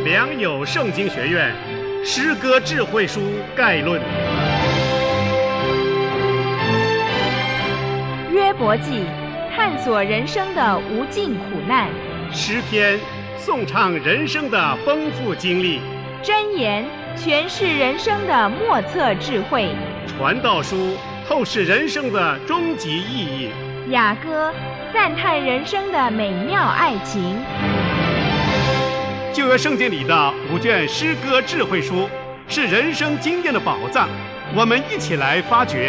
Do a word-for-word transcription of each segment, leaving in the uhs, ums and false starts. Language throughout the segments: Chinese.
良友圣经学院诗歌智慧书概论。 约伯记，探索人生的无尽苦难； 诗篇，颂唱人生的丰富经历； 箴言，诠释人生的莫测智慧； 传道书，透视人生的终极意义； 雅歌，赞叹人生的美妙爱情。 旧约圣经里的五卷诗歌智慧书是人生经验的宝藏，我们一起来发掘。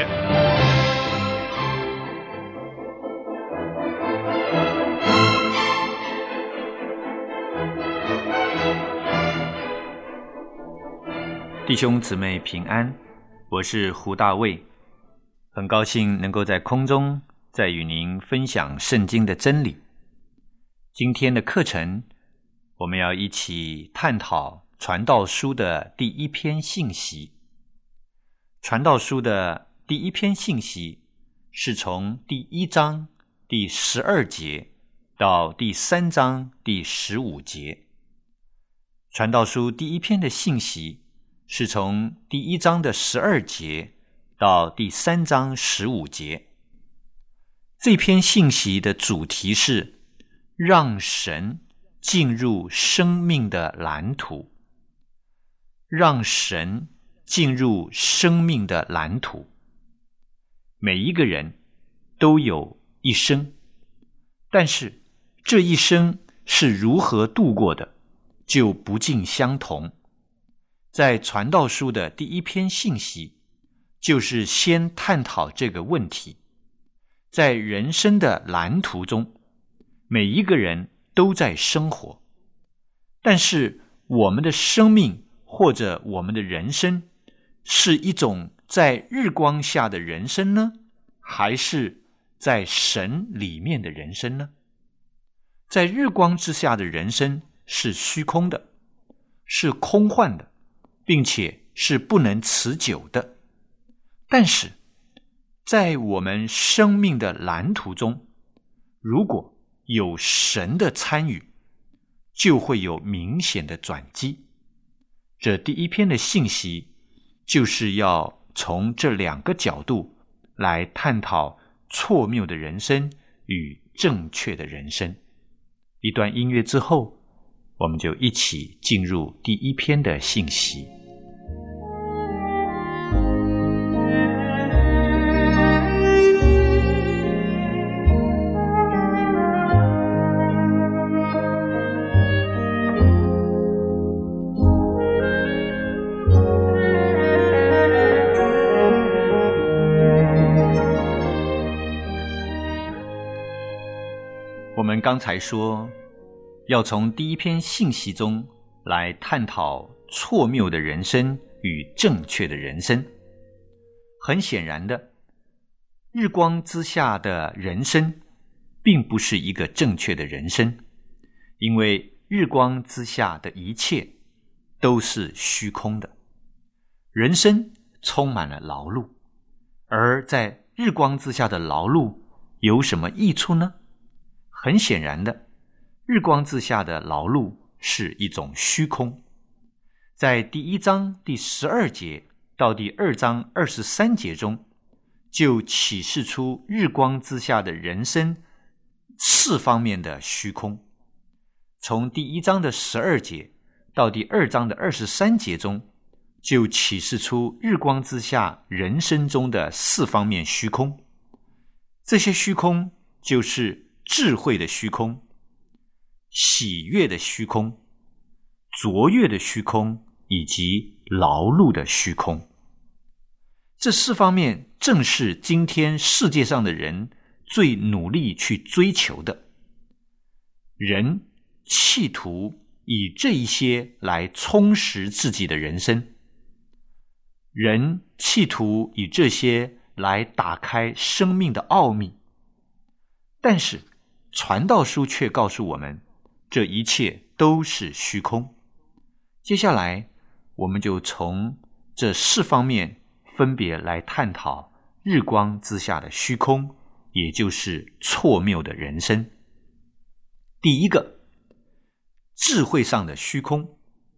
弟兄姊妹平安，我是胡大卫，很高兴能够在空中再与您分享圣经的真理。今天的课程，我们要一起探讨传道书的第一篇信息。传道书的第一篇信息是从第一章第十二节到第三章第十五节。传道书第一篇的信息是从第一章的十二节到第三章十五节。这篇信息的主题是让神进入生命的蓝图，让神进入生命的蓝图。每一个人都有一生，但是这一生是如何度过的，就不尽相同。在传道书的第一篇信息，就是先探讨这个问题。在人生的蓝图中，每一个人都在生活，但是我们的生命或者我们的人生是一种在日光下的人生呢，还是在神里面的人生呢？在日光之下的人生是虚空的，是空幻的，并且是不能持久的。但是在我们生命的蓝图中，如果有神的参与，就会有明显的转机。这第一篇的信息就是要从这两个角度来探讨错谬的人生与正确的人生。一段音乐之后，我们就一起进入第一篇的信息。我们刚才说，要从第一篇信息中来探讨错谬的人生与正确的人生。很显然的，日光之下的人生并不是一个正确的人生，因为日光之下的一切都是虚空的。人生充满了劳碌，而在日光之下的劳碌有什么益处呢？很显然的，日光之下的劳碌是一种虚空。在第一章第十二节到第二章二十三节中，就启示出日光之下的人生四方面的虚空。从第一章的十二节到第二章的二十三节中，就启示出日光之下人生中的四方面虚空。这些虚空就是智慧的虚空、喜悦的虚空、卓越的虚空以及劳碌的虚空。这四方面正是今天世界上的人最努力去追求的。人企图以这一些来充实自己的人生，人企图以这些来打开生命的奥秘。但是传道书却告诉我们，这一切都是虚空。接下来我们就从这四方面分别来探讨日光之下的虚空，也就是错谬的人生。第一个，智慧上的虚空，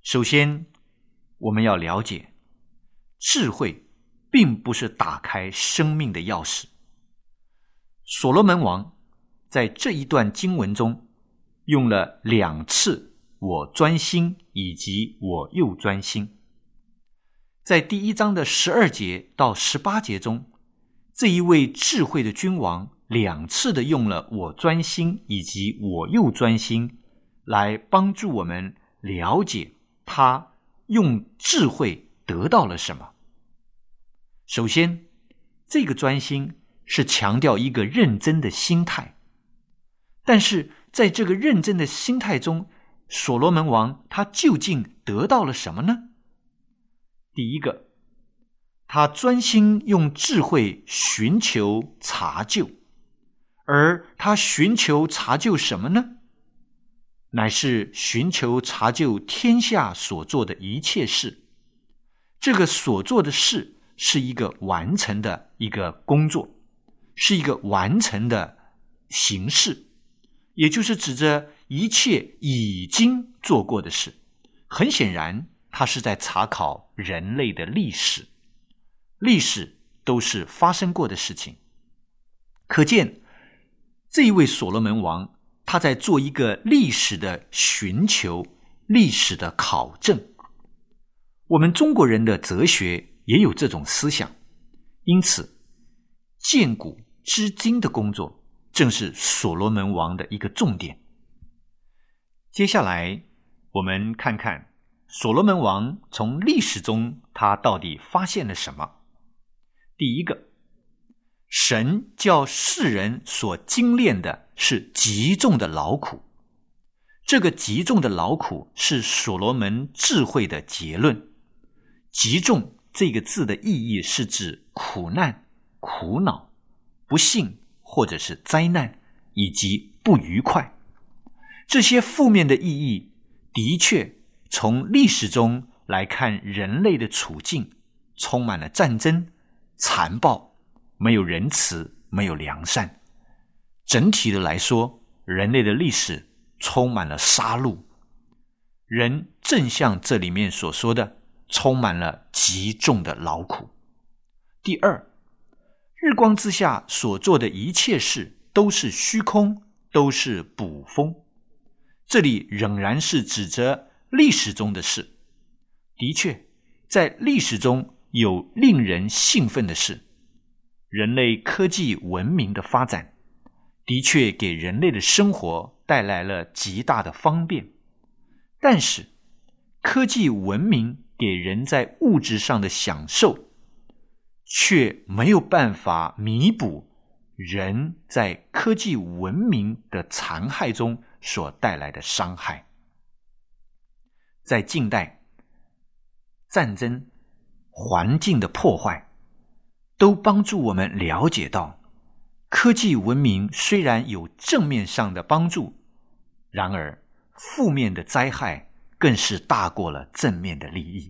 首先，我们要了解，智慧并不是打开生命的钥匙。所罗门王在这一段经文中用了两次我专心以及我又专心。在第一章的十二节到十八节中，这一位智慧的君王两次的用了我专心以及我又专心来帮助我们了解他用智慧得到了什么。首先，这个专心是强调一个认真的心态，但是在这个认真的心态中，所罗门王他究竟得到了什么呢？第一个，他专心用智慧寻求查究，而他寻求查究什么呢？乃是寻求查究天下所做的一切事。这个所做的事是一个完成的一个工作，是一个完成的形式，也就是指着一切已经做过的事。很显然，他是在查考人类的历史，历史都是发生过的事情。可见，这一位所罗门王他在做一个历史的寻求，历史的考证。我们中国人的哲学也有这种思想，因此鉴古知今的工作正是所罗门王的一个重点。接下来我们看看所罗门王从历史中他到底发现了什么。第一个，神叫世人所精炼的是极重的劳苦。这个极重的劳苦是所罗门智慧的结论。极重这个字的意义是指苦难、苦恼、不幸或者是灾难以及不愉快。这些负面的意义的确从历史中来看，人类的处境充满了战争、残暴，没有仁慈，没有良善。整体的来说，人类的历史充满了杀戮，人正像这里面所说的，充满了极重的劳苦。第二，日光之下所做的一切事都是虚空，都是捕风。这里仍然是指着历史中的事。的确，在历史中有令人兴奋的事。人类科技文明的发展的确给人类的生活带来了极大的方便，但是科技文明给人在物质上的享受却没有办法弥补人在科技文明的残害中所带来的伤害。在近代，战争、环境的破坏都帮助我们了解到，科技文明虽然有正面上的帮助，然而负面的灾害更是大过了正面的利益。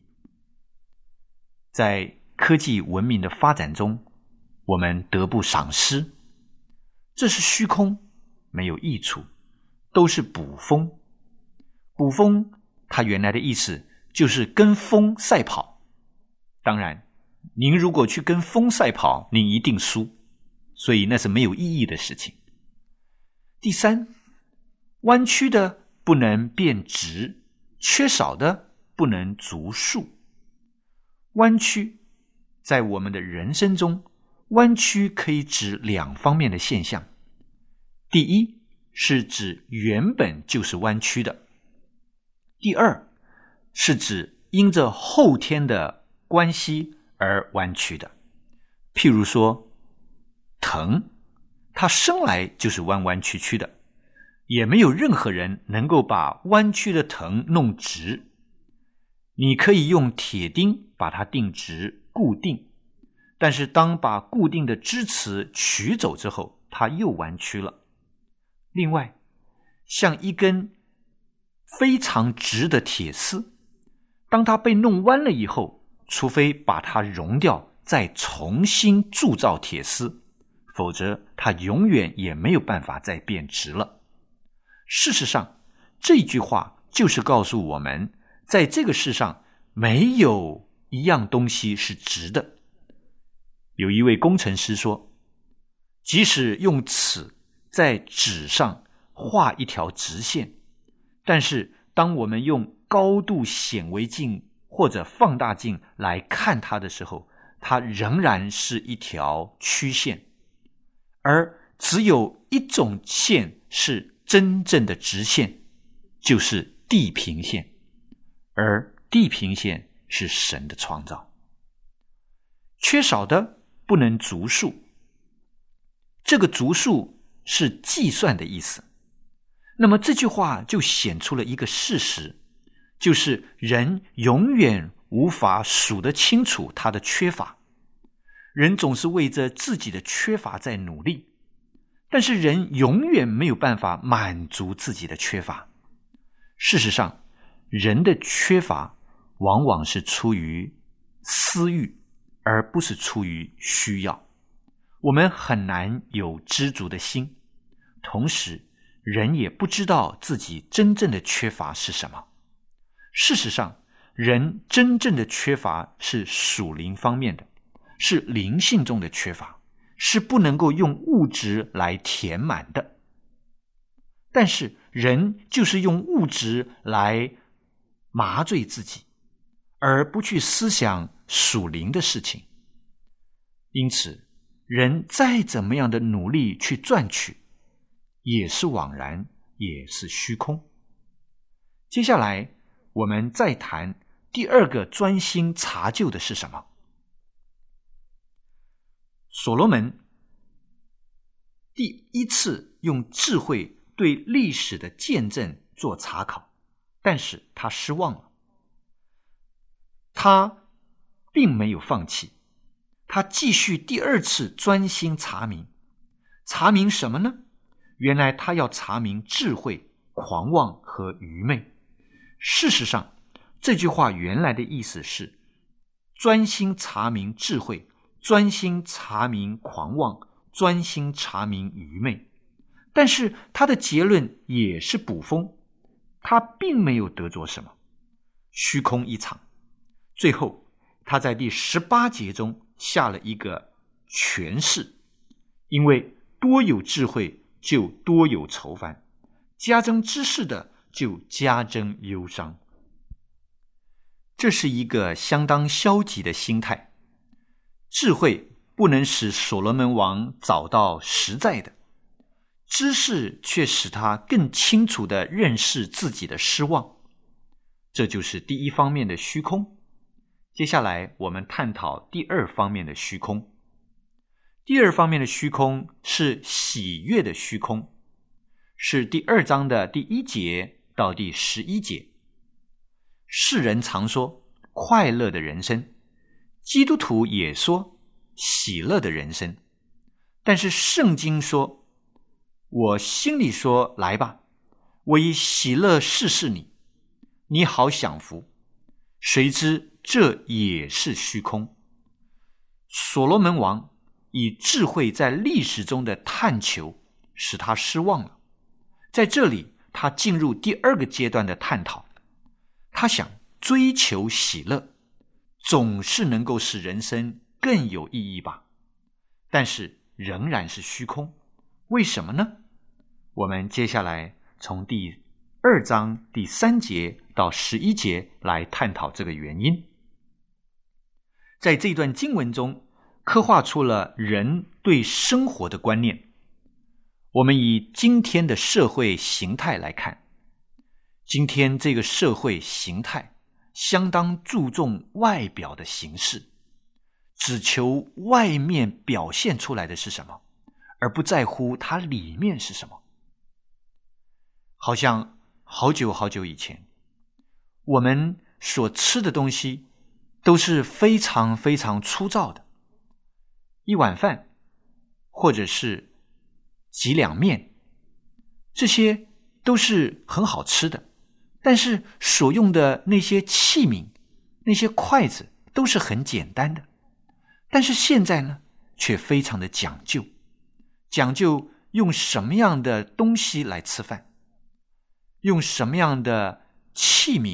在科技文明的发展中，我们得不偿失，这是虚空，没有益处，都是捕风。捕风它原来的意思就是跟风赛跑，当然您如果去跟风赛跑，您一定输，所以那是没有意义的事情。第三，弯曲的不能变直，缺少的不能足数。弯曲在我们的人生中，弯曲可以指两方面的现象。第一，是指原本就是弯曲的；第二，是指因着后天的关系而弯曲的。譬如说藤，它生来就是弯弯曲曲的，也没有任何人能够把弯曲的藤弄直。你可以用铁钉把它钉直固定，但是当把固定的支持取走之后，它又弯曲了。另外，像一根非常直的铁丝，当它被弄弯了以后，除非把它熔掉，再重新铸造铁丝，否则它永远也没有办法再变直了。事实上，这句话就是告诉我们， 在这个世上没有一样东西是直的。有一位工程师说，即使用尺在纸上画一条直线，但是当我们用高度显微镜或者放大镜来看它的时候，它仍然是一条曲线。而只有一种线是真正的直线，就是地平线，而地平线是神的创造。缺少的不能足数，这个足数是计算的意思。那么这句话就显出了一个事实，就是人永远无法数得清楚他的缺乏。人总是为着自己的缺乏在努力，但是人永远没有办法满足自己的缺乏。事实上，人的缺乏往往是出于私欲，而不是出于需要。我们很难有知足的心，同时人也不知道自己真正的缺乏是什么。事实上，人真正的缺乏是属灵方面的，是灵性中的缺乏，是不能够用物质来填满的。但是人就是用物质来麻醉自己，而不去思想属灵的事情。因此，人再怎么样的努力去赚取，也是枉然，也是虚空。接下来我们再谈第二个专心查究的是什么。所罗门第一次用智慧对历史的见证做查考，但是他失望了。他并没有放弃，他继续第二次专心查明。查明什么呢？原来他要查明智慧、狂妄和愚昧。事实上，这句话原来的意思是专心查明智慧，专心查明狂妄，专心查明愚昧。但是他的结论也是捕风，他并没有得着什么，虚空一场。最后他在第十八节中下了一个诠释，因为多有智慧就多有愁烦，加增知识的就加增忧伤。这是一个相当消极的心态。智慧不能使所罗门王找到实在的，知识却使他更清楚地认识自己的失望。这就是第一方面的虚空。接下来我们探讨第二方面的虚空。第二方面的虚空是喜悦的虚空，是第二章的第一节到第十一节。世人常说快乐的人生，基督徒也说喜乐的人生，但是圣经说，我心里说，来吧，我以喜乐试试你，你好享福。谁知这也是虚空。所罗门王以智慧在历史中的探求使他失望了。在这里他进入第二个阶段的探讨，他想追求喜乐总是能够使人生更有意义吧，但是仍然是虚空。为什么呢？我们接下来从第二章第三节到十一节来探讨这个原因。在这段经文中刻画出了人对生活的观念。我们以今天的社会形态来看，今天这个社会形态相当注重外表的形式，只求外面表现出来的是什么，而不在乎它里面是什么。好像好久好久以前，我们所吃的东西都是非常非常粗糙的，一碗饭或者是几两面，这些都是很好吃的，但是所用的那些器皿，那些筷子都是很简单的。但是现在呢，却非常的讲究，讲究用什么样的东西来吃饭，用什么样的器皿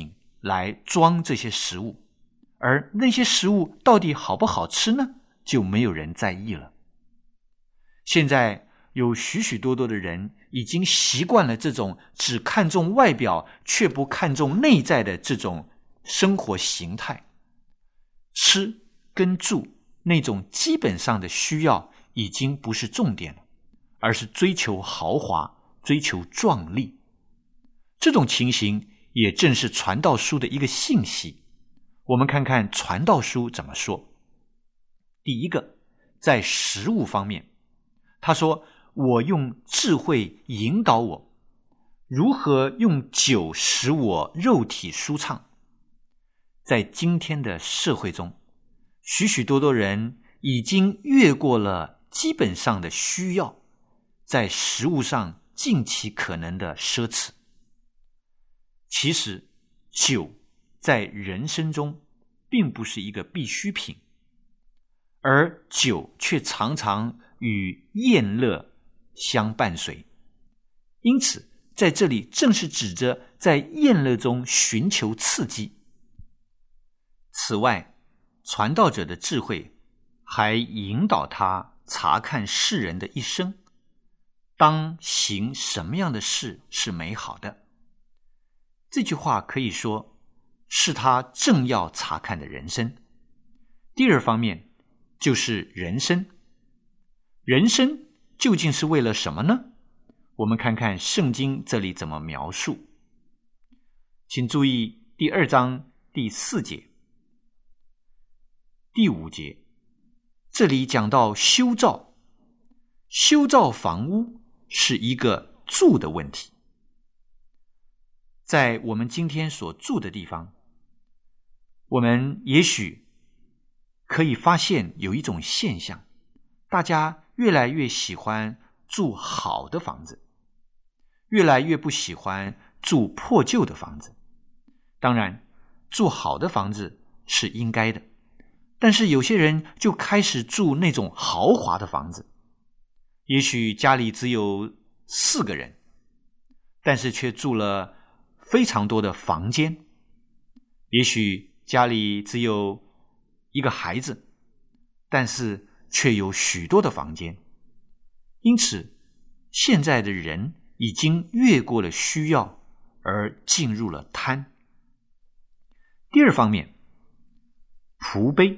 来装这些食物，而那些食物到底好不好吃呢？就没有人在意了。现在有许许多多的人已经习惯了这种只看重外表却不看重内在的这种生活形态。吃跟住那种基本上的需要已经不是重点了，而是追求豪华，追求壮丽。这种情形也正是传道书的一个信息。我们看看传道书怎么说。第一个，在食物方面，他说，我用智慧引导我，如何用酒使我肉体舒畅。在今天的社会中，许许多多人已经越过了基本上的需要，在食物上尽其可能的奢侈。其实酒在人生中并不是一个必需品，而酒却常常与宴乐相伴随。因此在这里正是指着在宴乐中寻求刺激。此外，传道者的智慧还引导他查看世人的一生，当行什么样的事是美好的。这句话可以说是他正要查看的人生。第二方面就是人生。人生究竟是为了什么呢？我们看看圣经这里怎么描述。请注意第二章第四节、第五节，这里讲到修造。修造房屋是一个住的问题。在我们今天所住的地方，我们也许可以发现有一种现象，大家越来越喜欢住好的房子，越来越不喜欢住破旧的房子。当然，住好的房子是应该的，但是有些人就开始住那种豪华的房子，也许家里只有四个人，但是却住了非常多的房间。也许家里只有一个孩子，但是却有许多的房间。因此现在的人已经越过了需要，而进入了贪。第二方面，仆卑。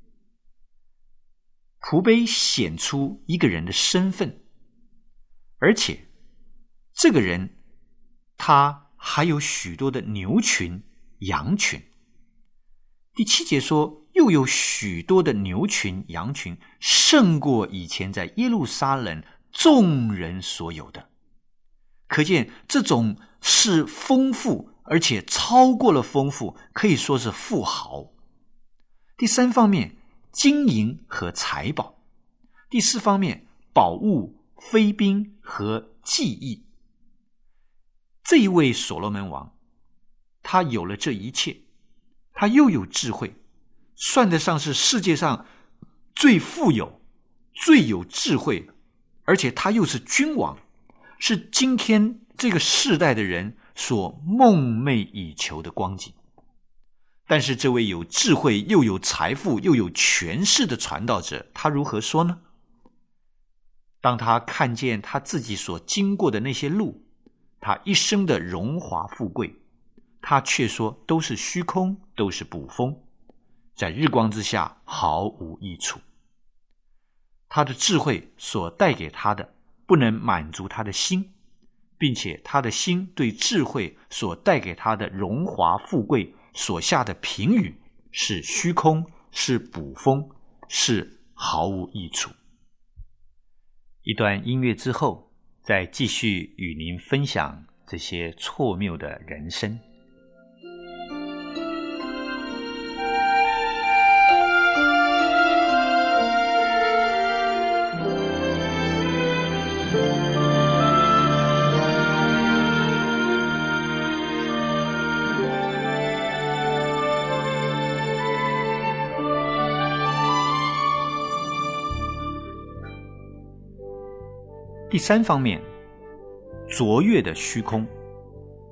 仆卑显出一个人的身份，而且这个人他还有许多的牛群、羊群。第七节说，又有许多的牛群、羊群，胜过以前在耶路撒冷众人所有的。可见这种是丰富，而且超过了丰富，可以说是富豪。第三方面，金银和财宝。第四方面，宝物、妃嫔和技艺。这一位所罗门王，他有了这一切，他又有智慧，算得上是世界上最富有、最有智慧，而且他又是君王，是今天这个世代的人所梦寐以求的光景。但是这位有智慧又有财富又有权势的传道者，他如何说呢？当他看见他自己所经过的那些路，他一生的荣华富贵，他却说都是虚空，都是捕风，在日光之下毫无益处。他的智慧所带给他的不能满足他的心，并且他的心对智慧所带给他的荣华富贵所下的评语是虚空，是捕风，是毫无益处。一段音乐之后，再继续与您分享这些错谬的人生。第三方面，卓越的虚空。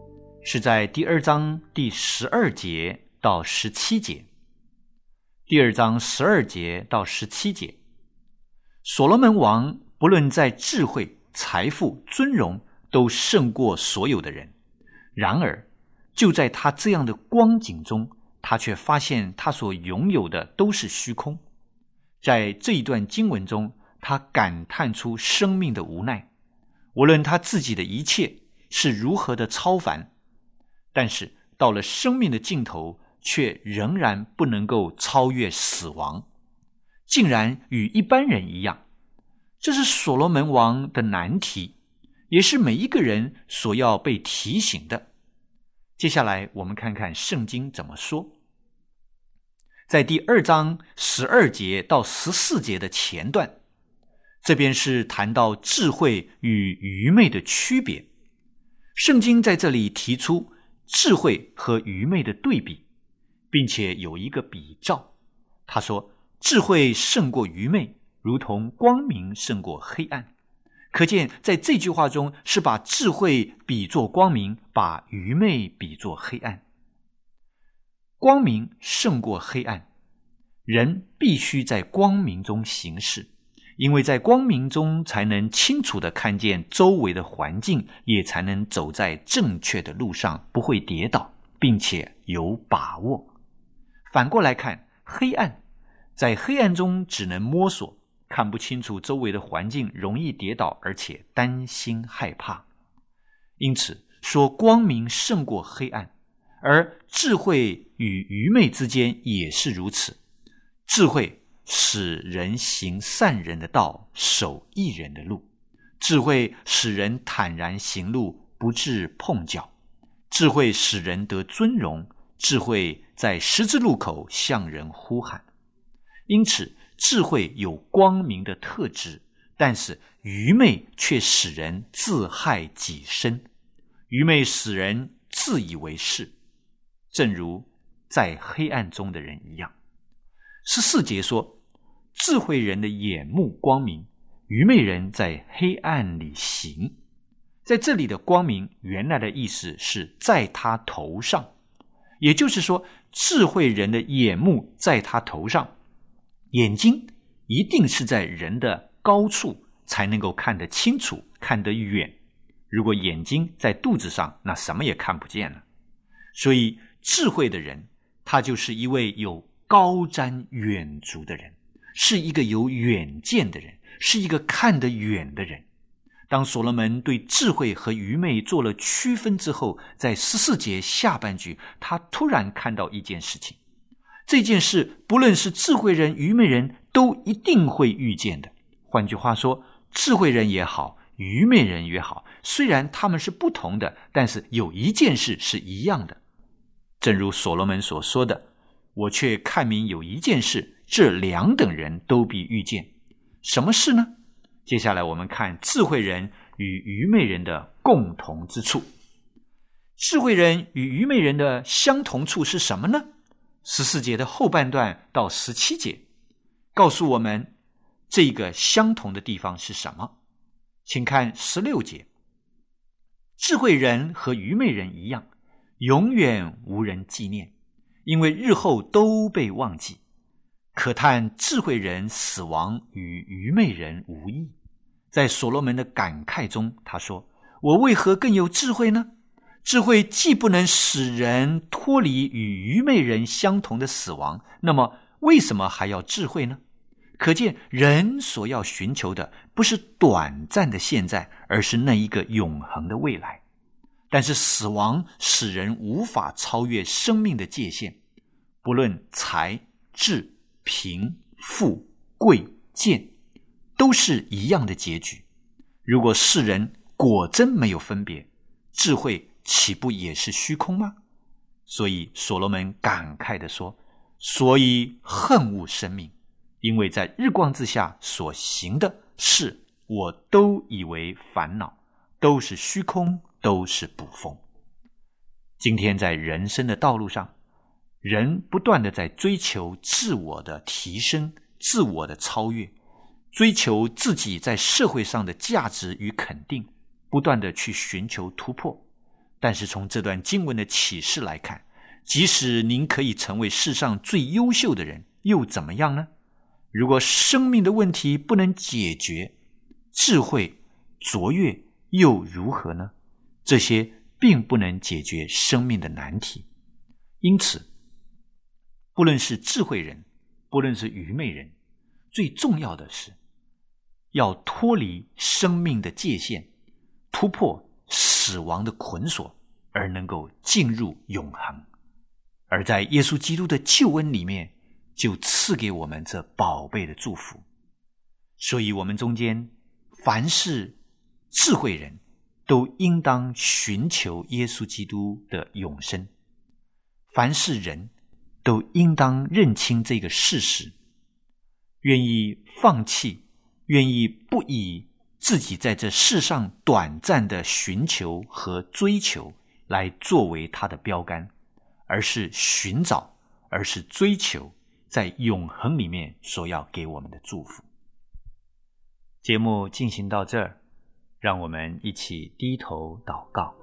是在第二章第十二节到十七节。第二章十二节到十七节，所罗门王不论在智慧、财富、尊荣，都胜过所有的人。然而，就在他这样的光景中，他却发现他所拥有的都是虚空。在这一段经文中，他感叹出生命的无奈，无论他自己的一切是如何的超凡，但是到了生命的尽头，却仍然不能够超越死亡，竟然与一般人一样。这是所罗门王的难题，也是每一个人所要被提醒的。接下来我们看看圣经怎么说。在第二章十二节到十四节的前段，这边是谈到智慧与愚昧的区别。圣经在这里提出智慧和愚昧的对比，并且有一个比照。他说，智慧胜过愚昧，如同光明胜过黑暗。可见在这句话中是把智慧比作光明，把愚昧比作黑暗。光明胜过黑暗，人必须在光明中行事，因为在光明中才能清楚地看见周围的环境，也才能走在正确的路上，不会跌倒，并且有把握。反过来看，黑暗，在黑暗中只能摸索，看不清楚周围的环境，容易跌倒，而且担心害怕。因此说光明胜过黑暗，而智慧与愚昧之间也是如此。智慧使人行善人的道，守义人的路。智慧使人坦然行路，不致碰脚。智慧使人得尊荣，智慧在十字路口向人呼喊。因此智慧有光明的特质，但是愚昧却使人自害己身。愚昧使人自以为是，正如在黑暗中的人一样。十四节说，智慧人的眼目光明，愚昧人在黑暗里行。在这里的光明原来的意思是在他头上，也就是说智慧人的眼目在他头上。眼睛一定是在人的高处才能够看得清楚，看得远。如果眼睛在肚子上，那什么也看不见了。所以智慧的人，他就是一位有高瞻远瞩的人，是一个有远见的人，是一个看得远的人。当所罗门对智慧和愚昧做了区分之后，在十四节下半句，他突然看到一件事情。这件事不论是智慧人愚昧人都一定会遇见的。换句话说，智慧人也好，愚昧人也好，虽然他们是不同的，但是有一件事是一样的。正如所罗门所说的，我却看明有一件事，这两等人都必遇见。什么事呢？接下来我们看智慧人与愚昧人的共同之处。智慧人与愚昧人的相同处是什么呢？十四节的后半段到十七节告诉我们这个相同的地方是什么。请看十六节，智慧人和愚昧人一样，永远无人纪念，因为日后都被忘记。可叹智慧人死亡与愚昧人无异。在所罗门的感慨中，他说，我为何更有智慧呢？智慧既不能使人脱离与愚昧人相同的死亡，那么为什么还要智慧呢？可见人所要寻求的不是短暂的现在，而是那一个永恒的未来。但是死亡使人无法超越生命的界限，不论财、智、贫、富、贵、贱，都是一样的结局。如果世人果真没有分别，智慧岂不也是虚空吗？所以所罗门感慨地说，所以恨恶生命，因为在日光之下所行的事，我都以为烦恼，都是虚空，都是捕风。今天在人生的道路上，人不断地在追求自我的提升，自我的超越，追求自己在社会上的价值与肯定，不断地去寻求突破。 但是从这段经文的启示来看，即使您可以成为世上最优秀的人，又怎么样呢？如果生命的问题不能解决，智慧卓越又如何呢？这些并不能解决生命的难题。因此，不论是智慧人，不论是愚昧人，最重要的是要脱离生命的界限，突破死亡的捆锁，而能够进入永恒。而在耶稣基督的救恩里面，就赐给我们这宝贝的祝福。所以我们中间凡是智慧人，都应当寻求耶稣基督的永生。凡是人都应当认清这个事实，愿意放弃，愿意不以自己在这世上短暂的寻求和追求来作为他的标杆，而是寻找，而是追求在永恒里面所要给我们的祝福。节目进行到这儿，让我们一起低头祷告。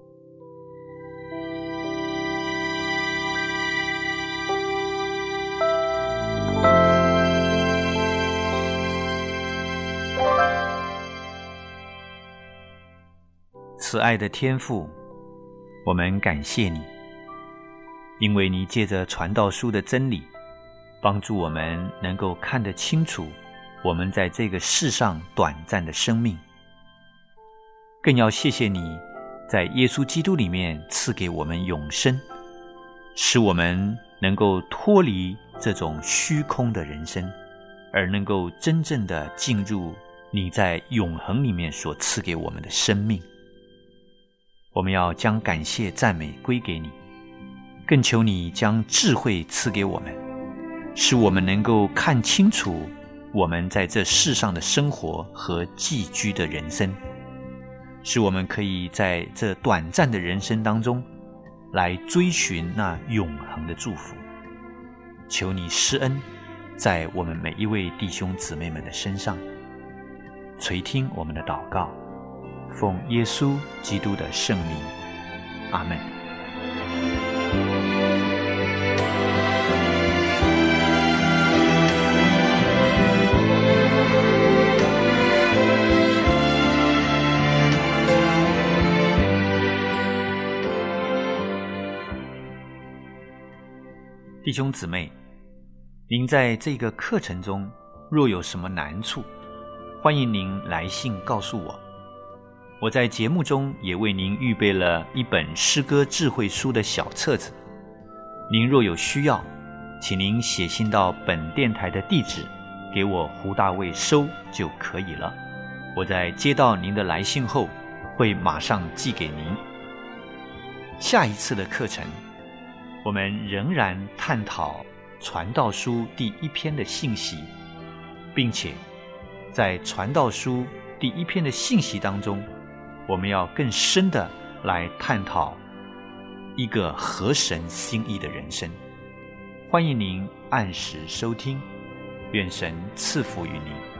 慈爱的天父，我们感谢你，因为你借着传道书的真理，帮助我们能够看得清楚我们在这个世上短暂的生命。更要谢谢你在耶稣基督里面赐给我们永生，使我们能够脱离这种虚空的人生，而能够真正的进入你在永恒里面所赐给我们的生命。我们要将感谢赞美归给你，更求你将智慧赐给我们，使我们能够看清楚我们在这世上的生活和寄居的人生，使我们可以在这短暂的人生当中来追寻那永恒的祝福。求你施恩在我们每一位弟兄姊妹们的身上，垂听我们的祷告，奉耶稣基督的圣名，阿们。弟兄姊妹，您在这个课程中若有什么难处，欢迎您来信告诉我。我在节目中也为您预备了一本诗歌智慧书的小册子，您若有需要，请您写信到本电台的地址给我胡大卫收就可以了。我在接到您的来信后会马上寄给您。下一次的课程，我们仍然探讨传道书第一篇的信息，并且在传道书第一篇的信息当中，我们要更深的来探讨一个合神心意的人生。欢迎您按时收听，愿神赐福于您。